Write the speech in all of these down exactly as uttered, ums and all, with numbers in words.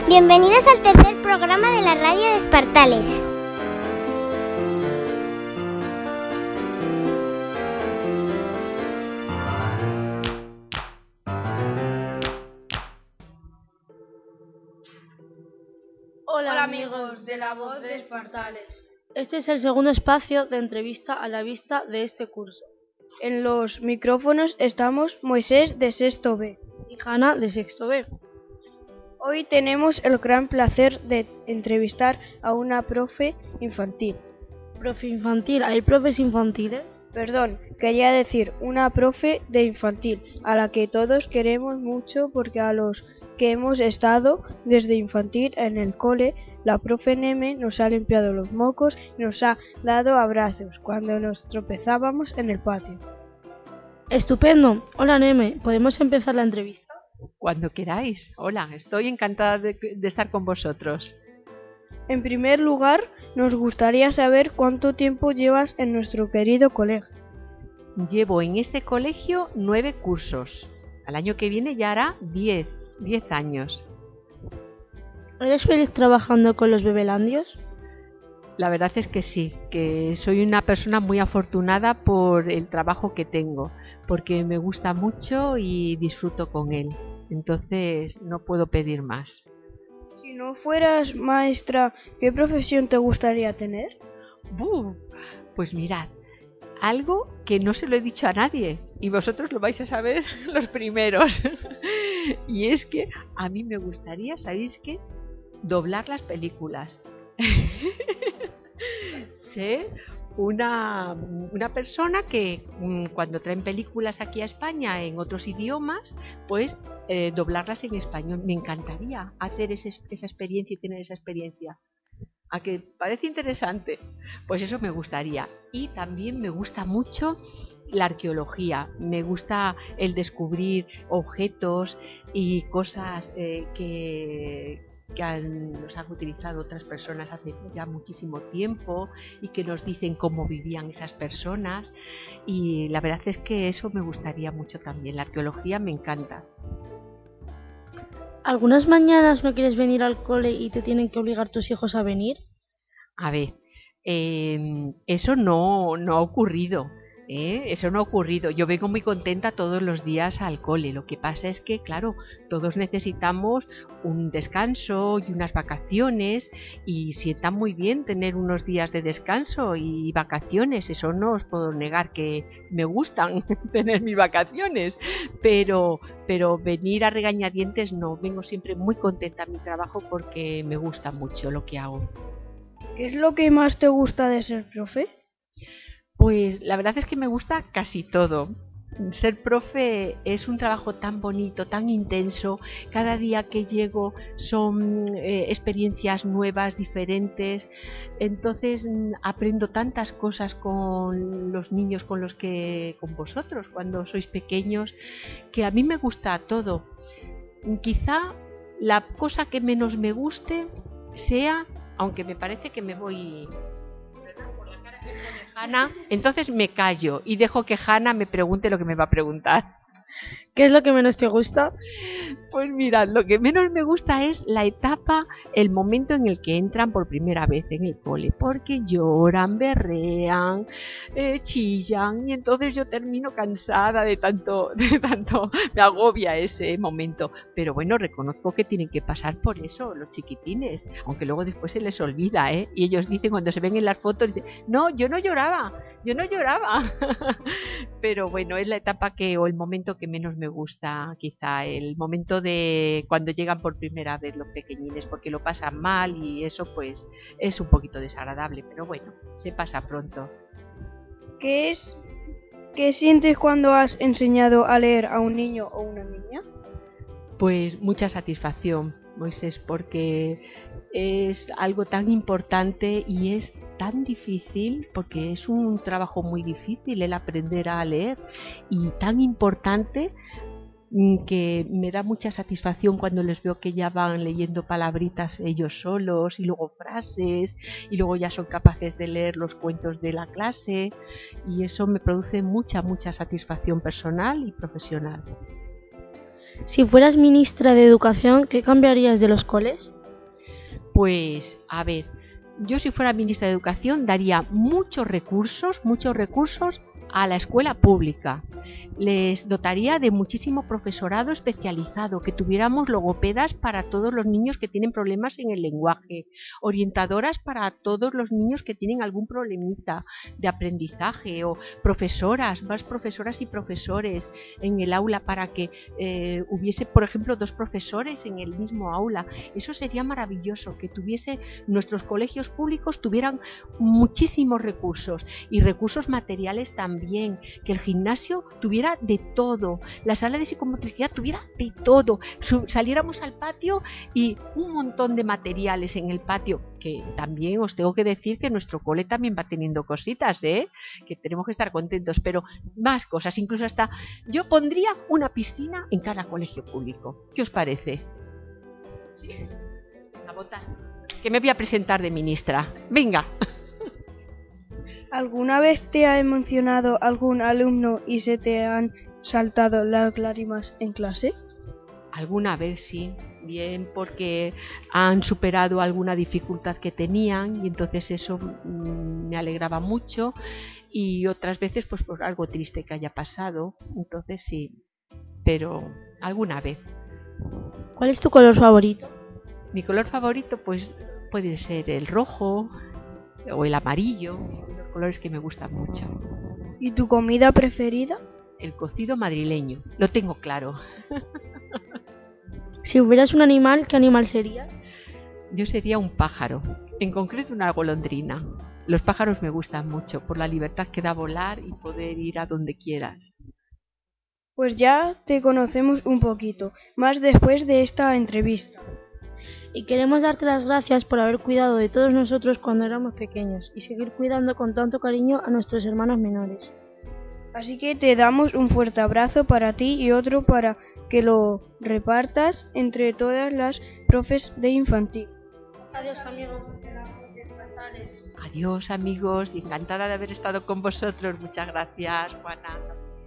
Bienvenidos al tercer programa de la radio de Espartales. Hola, Hola amigos de la voz de Espartales. Este es el segundo espacio de entrevista a la vista de este curso. En los micrófonos estamos Moisés de sexto B y Hanna de sexto B. Hoy tenemos el gran placer de entrevistar a una profe infantil. ¿Profe infantil? ¿Hay profes infantiles? Perdón, quería decir una profe de infantil, a la que todos queremos mucho porque a los que hemos estado desde infantil en el cole, la profe Neme nos ha limpiado los mocos y nos ha dado abrazos cuando nos tropezábamos en el patio. ¡Estupendo! Hola Neme, ¿podemos empezar la entrevista? Cuando queráis. Hola, estoy encantada de, de estar con vosotros. En primer lugar, nos gustaría saber cuánto tiempo llevas en nuestro querido colegio. Llevo en este colegio nueve cursos. Al año que viene ya hará diez, diez años. ¿Eres feliz trabajando con los bebelandios? La verdad es que sí, que soy una persona muy afortunada por el trabajo que tengo, porque me gusta mucho y disfruto con él. Entonces no puedo pedir más. Si no fueras maestra, ¿qué profesión te gustaría tener? ¡Buf! Pues mirad, algo que no se lo he dicho a nadie y vosotros lo vais a saber los primeros. Y es que a mí me gustaría, ¿sabéis qué? Doblar las películas. Ser una, una persona que cuando traen películas aquí a España en otros idiomas, pues eh, doblarlas en español. Me encantaría hacer ese, esa experiencia y tener esa experiencia. ¿A que parece interesante? Pues eso me gustaría. Y también me gusta mucho la arqueología. Me gusta el descubrir objetos y cosas eh, que... que han, nos han utilizado otras personas hace ya muchísimo tiempo y que nos dicen cómo vivían esas personas, y la verdad es que eso me gustaría mucho también. La arqueología me encanta. ¿Algunas mañanas no quieres venir al cole y te tienen que obligar tus hijos a venir? A ver, eh, eso no, no ha ocurrido. ¿Eh? Eso no ha ocurrido. Yo vengo muy contenta todos los días al cole. Lo que pasa es que, claro, todos necesitamos un descanso y unas vacaciones, y sienta muy bien tener unos días de descanso y vacaciones. Eso no os puedo negar que me gustan tener mis vacaciones, pero, pero venir a regañadientes no. Vengo siempre muy contenta a mi trabajo porque me gusta mucho lo que hago. ¿Qué es lo que más te gusta de ser profe? Pues la verdad es que me gusta casi todo. Ser profe es un trabajo tan bonito, tan intenso. Cada día que llego son eh, experiencias nuevas, diferentes. Entonces aprendo tantas cosas con los niños, con los que, con vosotros, cuando sois pequeños, que a mí me gusta todo. Quizá la cosa que menos me guste sea, aunque me parece que me voy... Hanna, entonces me callo y dejo que Hanna me pregunte lo que me va a preguntar. ¿Qué es lo que menos te gusta? Pues mirad, lo que menos me gusta es la etapa, el momento en el que entran por primera vez en el cole, porque lloran, berrean, eh, chillan, y entonces yo termino cansada de tanto, de tanto, me agobia ese momento. Pero bueno, reconozco que tienen que pasar por eso los chiquitines, aunque luego después se les olvida, ¿eh? Y ellos dicen, cuando se ven en las fotos, dicen, no, yo no lloraba, yo no lloraba. Pero bueno, es la etapa que, o el momento que menos me gusta, quizá el momento de cuando llegan por primera vez los pequeñines, porque lo pasan mal y eso pues es un poquito desagradable, pero bueno, se pasa pronto. ¿Qué es, qué sientes cuando has enseñado a leer a un niño o una niña? Pues mucha satisfacción, Moisés, porque es algo tan importante y es tan difícil, porque es un trabajo muy difícil el aprender a leer, y tan importante que me da mucha satisfacción cuando les veo que ya van leyendo palabritas ellos solos y luego frases, y luego ya son capaces de leer los cuentos de la clase, y eso me produce mucha, mucha satisfacción personal y profesional. Si fueras ministra de Educación, ¿qué cambiarías de los coles? Pues, a ver, yo si fuera ministra de Educación daría muchos recursos, muchos recursos a la escuela pública. Les dotaría de muchísimo profesorado especializado, que tuviéramos logopedas para todos los niños que tienen problemas en el lenguaje, orientadoras para todos los niños que tienen algún problemita de aprendizaje, o profesoras, más profesoras y profesores en el aula para que eh, hubiese, por ejemplo, dos profesores en el mismo aula. Eso sería maravilloso, que tuviese nuestros colegios públicos tuvieran muchísimos recursos y recursos materiales también. También, que el gimnasio tuviera de todo, la sala de psicomotricidad tuviera de todo, saliéramos al patio y un montón de materiales en el patio, que también os tengo que decir que nuestro cole también va teniendo cositas, ¿eh? Que tenemos que estar contentos, pero más cosas, incluso hasta yo pondría una piscina en cada colegio público. ¿Qué os parece? ¿Sí? A votar. Que me voy a presentar de ministra. Venga. ¿Alguna vez te ha emocionado algún alumno y se te han saltado las lágrimas en clase? Alguna vez sí, bien porque han superado alguna dificultad que tenían y entonces eso mmm, me alegraba mucho, y otras veces pues por algo triste que haya pasado, entonces sí, pero alguna vez. ¿Cuál es tu color favorito? Mi color favorito pues puede ser el rojo o el amarillo, los colores que me gustan mucho. ¿Y tu comida preferida? El cocido madrileño, lo tengo claro. Si hubieras un animal, ¿qué animal sería? Yo sería un pájaro, en concreto una golondrina. Los pájaros me gustan mucho por la libertad que da volar y poder ir a donde quieras. Pues ya te conocemos un poquito más después de esta entrevista. Y queremos darte las gracias por haber cuidado de todos nosotros cuando éramos pequeños y seguir cuidando con tanto cariño a nuestros hermanos menores. Así que te damos un fuerte abrazo para ti y otro para que lo repartas entre todas las profes de infantil. Adiós, amigos de la voz de Espartales. Adiós, amigos, encantada de haber estado con vosotros. Muchas gracias, Juana.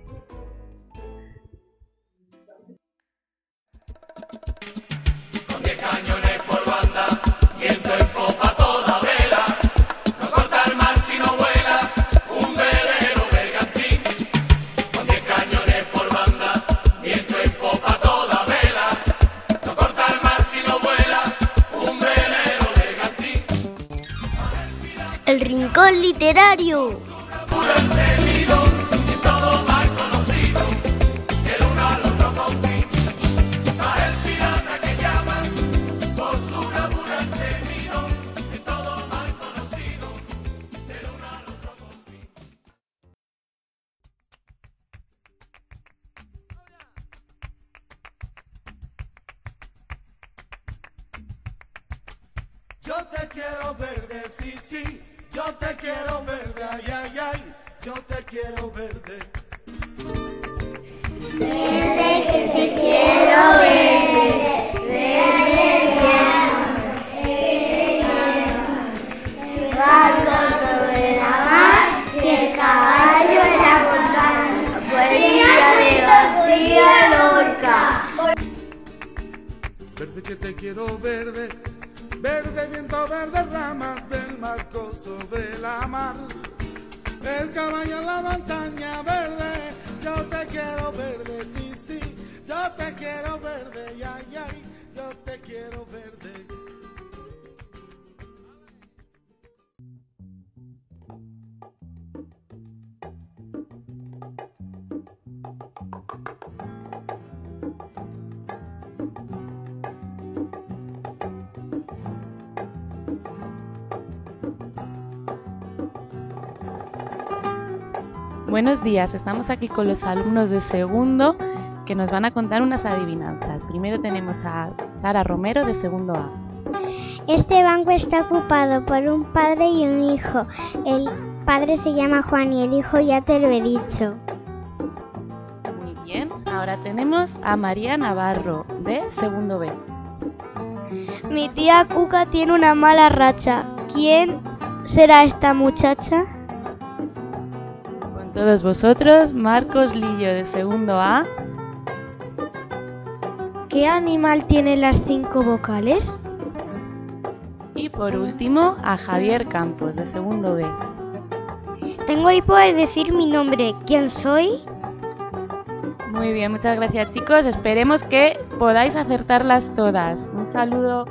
Con diez cañones por banda, viento en popa toda vela, no corta el mar si no vuela, un velero bergantín. Con diez cañones por banda, viento en popa toda vela, no corta el mar si no vuela, un velero bergantín. El Rincón Literario. Yo te quiero verde, sí, sí, yo te quiero verde, ay, ay, ay, yo te quiero verde. Verde que te quiero verde, verde Churrasco sobre la mar y el caballo en la montaña, poesía de García Lorca. Verde que te quiero verde. Verde viento, verde ramas del marco sobre la mar. El caballo en la montaña verde, yo te quiero verde, sí, sí, yo te quiero verde, ay, ay, yo te quiero verde. Buenos días, estamos aquí con los alumnos de segundo que nos van a contar unas adivinanzas. Primero tenemos a Sara Romero de segundo A. Este banco está ocupado por un padre y un hijo. El padre se llama Juan y el hijo ya te lo he dicho. Muy bien, ahora tenemos a María Navarro de segundo B. Mi tía Cuca tiene una mala racha. ¿Quién será esta muchacha? Con todos vosotros, Marcos Lillo de segundo A. ¿Qué animal tiene las cinco vocales? por último a Javier Campos, de segundo B. Tengo hipo al decir mi nombre. ¿Quién soy? Muy bien, muchas gracias chicos. Esperemos que podáis acertarlas todas. Un saludo.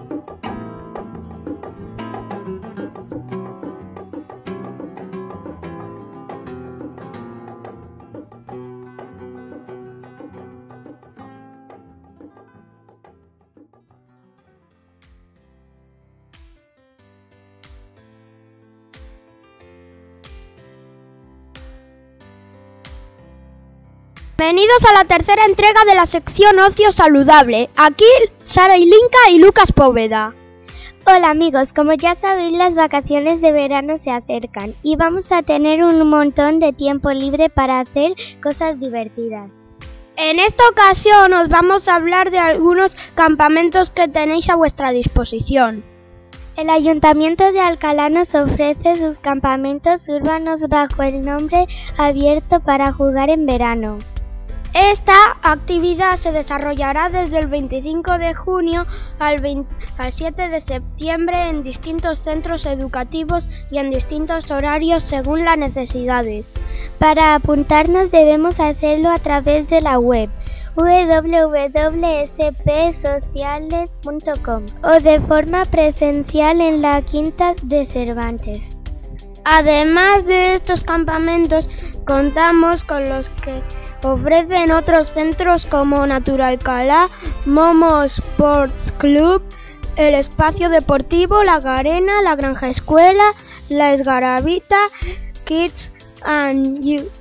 Bienvenidos a la tercera entrega de la sección Ocio Saludable. Aquí Sara Ilinka y Lucas Póveda. Hola amigos, como ya sabéis las vacaciones de verano se acercan y vamos a tener un montón de tiempo libre para hacer cosas divertidas. En esta ocasión os vamos a hablar de algunos campamentos que tenéis a vuestra disposición. El Ayuntamiento de Alcalá nos ofrece sus campamentos urbanos bajo el nombre Abierto para Jugar en Verano. Esta actividad se desarrollará desde el veinticinco de junio al, veinte, al siete de septiembre en distintos centros educativos y en distintos horarios según las necesidades. Para apuntarnos debemos hacerlo a través de la web w w w punto s p sociales punto com o de forma presencial en la Quinta de Cervantes. Además de estos campamentos, contamos con los que ofrecen otros centros como Naturalcalá, Momo Sports Club, el Espacio Deportivo, La Garena, La Granja Escuela, La Esgarabita, Kids and You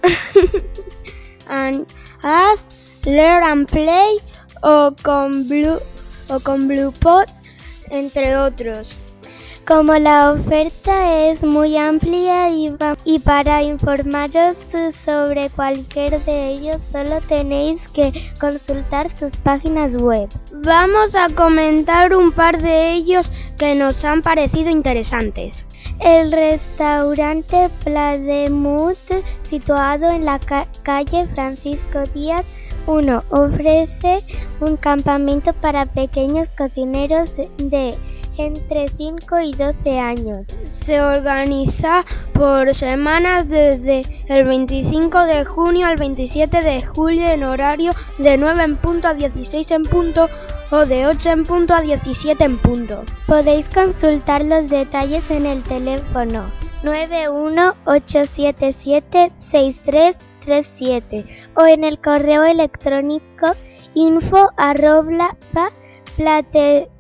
and Us, Learn and Play o con Blue o con Blue Pod, entre otros. Como la oferta es muy amplia y, va, y para informaros sobre cualquier de ellos solo tenéis que consultar sus páginas web. Vamos a comentar un par de ellos que nos han parecido interesantes. El restaurante Plademut, situado en la ca- calle Francisco Díaz uno, ofrece un campamento para pequeños cocineros de entre cinco y doce años. Se organiza por semanas desde el veinticinco de junio al veintisiete de julio en horario de nueve en punto a dieciséis en punto o de ocho en punto a diecisiete en punto. Podéis consultar los detalles en el teléfono nueve uno ocho siete siete seis tres tres siete o en el correo electrónico info arroba plate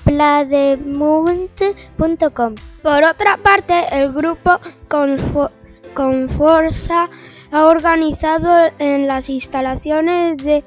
plademunt punto com. Por otra parte, el grupo Confo- Conforsa ha organizado en las instalaciones de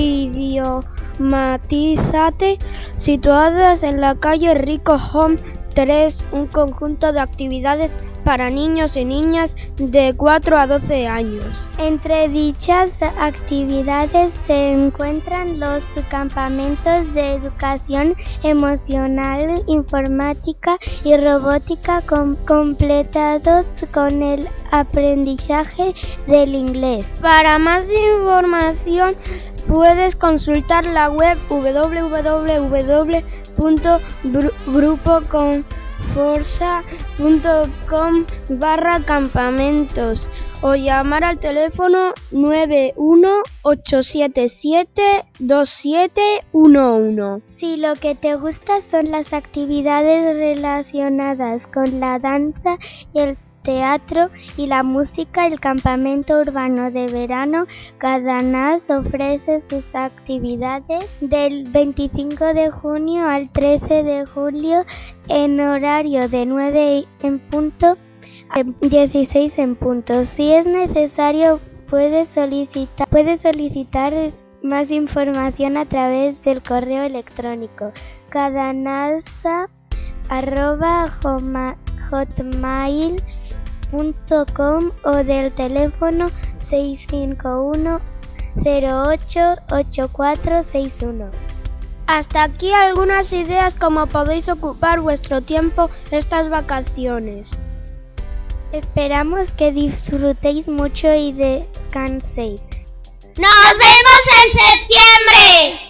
Idiomatizate, situadas en la calle Rico Home tres, un conjunto de actividades para niños y niñas de cuatro a doce años. Entre dichas actividades se encuentran los campamentos de educación emocional, informática y robótica com- completados con el aprendizaje del inglés. Para más información puedes consultar la web w w w punto grupo conforsa punto com barra campamentos o llamar al teléfono nueve uno ocho siete siete dos siete uno uno. Si lo que te gusta son las actividades relacionadas con la danza y el teatro y la música, el campamento urbano de verano Cadanaz ofrece sus actividades del veinticinco de junio al trece de julio en horario de nueve en punto a dieciséis en punto. Si es necesario, puedes solicitar, puedes solicitar más información a través del correo electrónico cadanaza arroba hotmail punto com o del teléfono seis cinco uno cero ocho ocho cuatro seis uno. Hasta aquí algunas ideas como podéis ocupar vuestro tiempo estas vacaciones. Esperamos que disfrutéis mucho y descanséis. ¡Nos vemos en septiembre!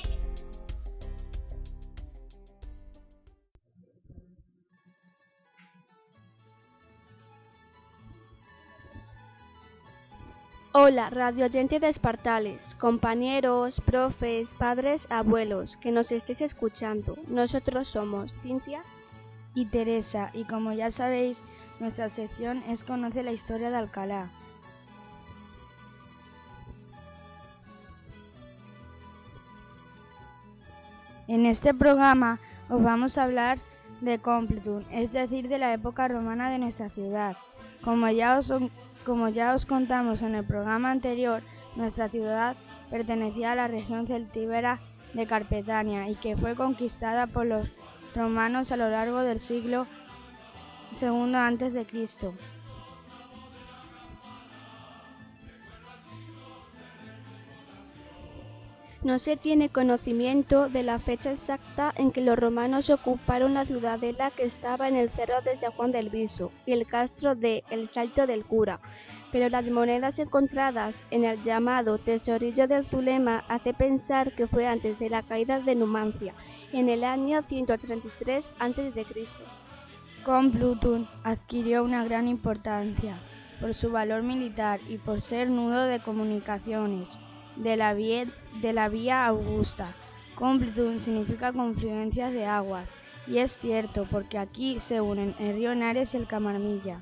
Hola, radio oyente de Espartales, compañeros, profes, padres, abuelos, que nos estéis escuchando. Nosotros somos Cintia y Teresa, y como ya sabéis, nuestra sección es Conoce la historia de Alcalá. En este programa os vamos a hablar de Complutum, es decir, de la época romana de nuestra ciudad. Como ya os, como ya os contamos en el programa anterior, nuestra ciudad pertenecía a la región celtíbera de Carpetania y que fue conquistada por los romanos a lo largo del siglo segundo antes de Cristo. No se tiene conocimiento de la fecha exacta en que los romanos ocuparon la ciudadela que estaba en el cerro de San Juan del Viso y el castro de El Salto del Cura, pero las monedas encontradas en el llamado Tesorillo del Zulema hace pensar que fue antes de la caída de Numancia, en el año ciento treinta y tres antes de Cristo. Complutum adquirió una gran importancia por su valor militar y por ser nudo de comunicaciones de la vía, de la vía Augusta. Complutum significa confluencias de aguas, y es cierto porque aquí se unen el río Henares y el Camarmilla.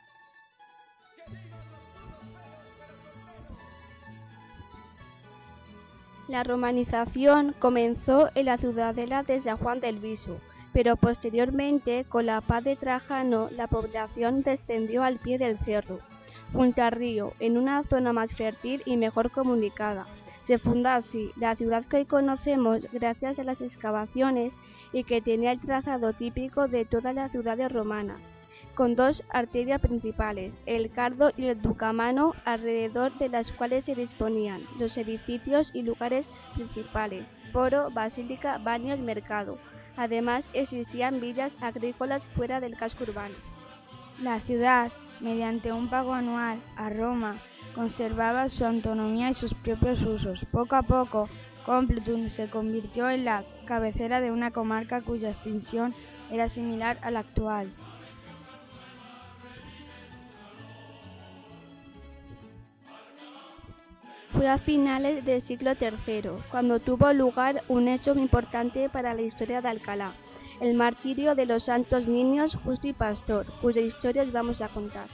La romanización comenzó en la ciudadela de San Juan del Viso, pero posteriormente, con la paz de Trajano, la población descendió al pie del cerro, junto al río, en una zona más fértil y mejor comunicada. Se funda así la ciudad que hoy conocemos gracias a las excavaciones y que tenía el trazado típico de todas las ciudades romanas, con dos arterias principales, el Cardo y el Ducamano, alrededor de las cuales se disponían los edificios y lugares principales, foro, basílica, baños, mercado. Además, existían villas agrícolas fuera del casco urbano. La ciudad, mediante un pago anual a Roma, conservaba su autonomía y sus propios usos. Poco a poco, Complutum se convirtió en la cabecera de una comarca cuya extensión era similar a la actual. Fue a finales del siglo tercero, cuando tuvo lugar un hecho importante para la historia de Alcalá, el martirio de los santos niños Justo y Pastor, cuya historia os vamos a contar.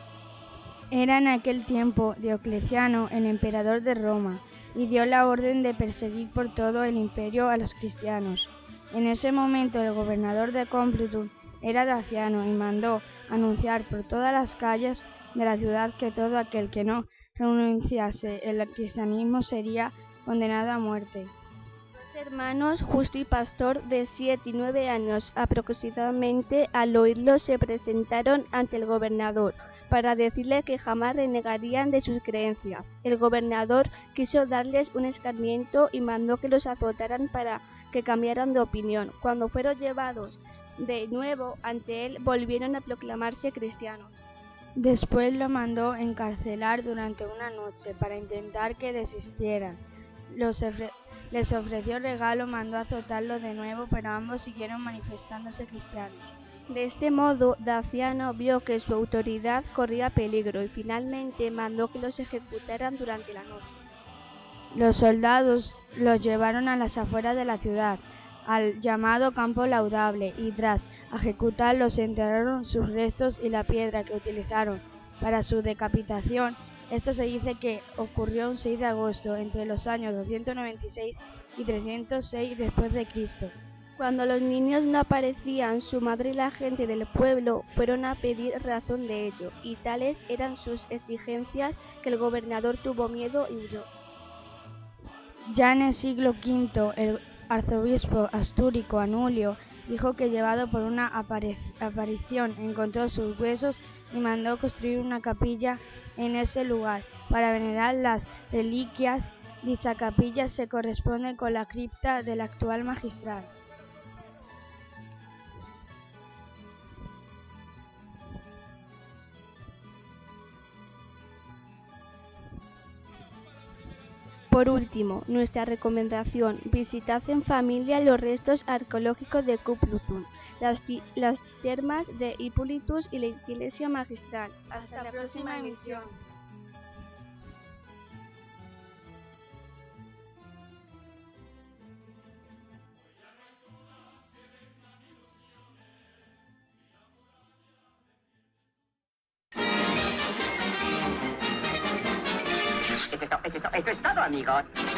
Era en aquel tiempo Diocleciano el emperador de Roma y dio la orden de perseguir por todo el imperio a los cristianos. En ese momento el gobernador de Complutum era Daciano y mandó anunciar por todas las calles de la ciudad que todo aquel que no renunciase al cristianismo sería condenado a muerte. Dos hermanos, Justo y Pastor, de siete y nueve años aproximadamente, al oírlo se presentaron ante el gobernador para decirle que jamás renegarían de sus creencias. El gobernador quiso darles un escarmiento y mandó que los azotaran para que cambiaran de opinión. Cuando fueron llevados de nuevo ante él, volvieron a proclamarse cristianos. Después lo mandó encarcelar durante una noche para intentar que desistieran. Los ofre- les ofreció regalo, mandó azotarlo de nuevo, pero ambos siguieron manifestándose cristianos. De este modo, Daciano vio que su autoridad corría peligro y finalmente mandó que los ejecutaran durante la noche. Los soldados los llevaron a las afueras de la ciudad, al llamado Campo Laudable, y tras ejecutarlos enterraron sus restos y la piedra que utilizaron para su decapitación. Esto se dice que ocurrió un seis de agosto entre los años doscientos noventa y seis y trescientos seis después de Cristo. Cuando los niños no aparecían, su madre y la gente del pueblo fueron a pedir razón de ello, y tales eran sus exigencias que el gobernador tuvo miedo y huyó. Ya en el siglo quinto, el arzobispo astúrico Anulio dijo que llevado por una aparición encontró sus huesos y mandó construir una capilla en ese lugar para venerar las reliquias. Dicha capilla se corresponde con la cripta del actual magistral. Por último, nuestra recomendación: visitad en familia los restos arqueológicos de Complutum, las, las termas de Hippolytus y la iglesia magistral. Hasta, Hasta la próxima emisión. Eso es todo, amigos.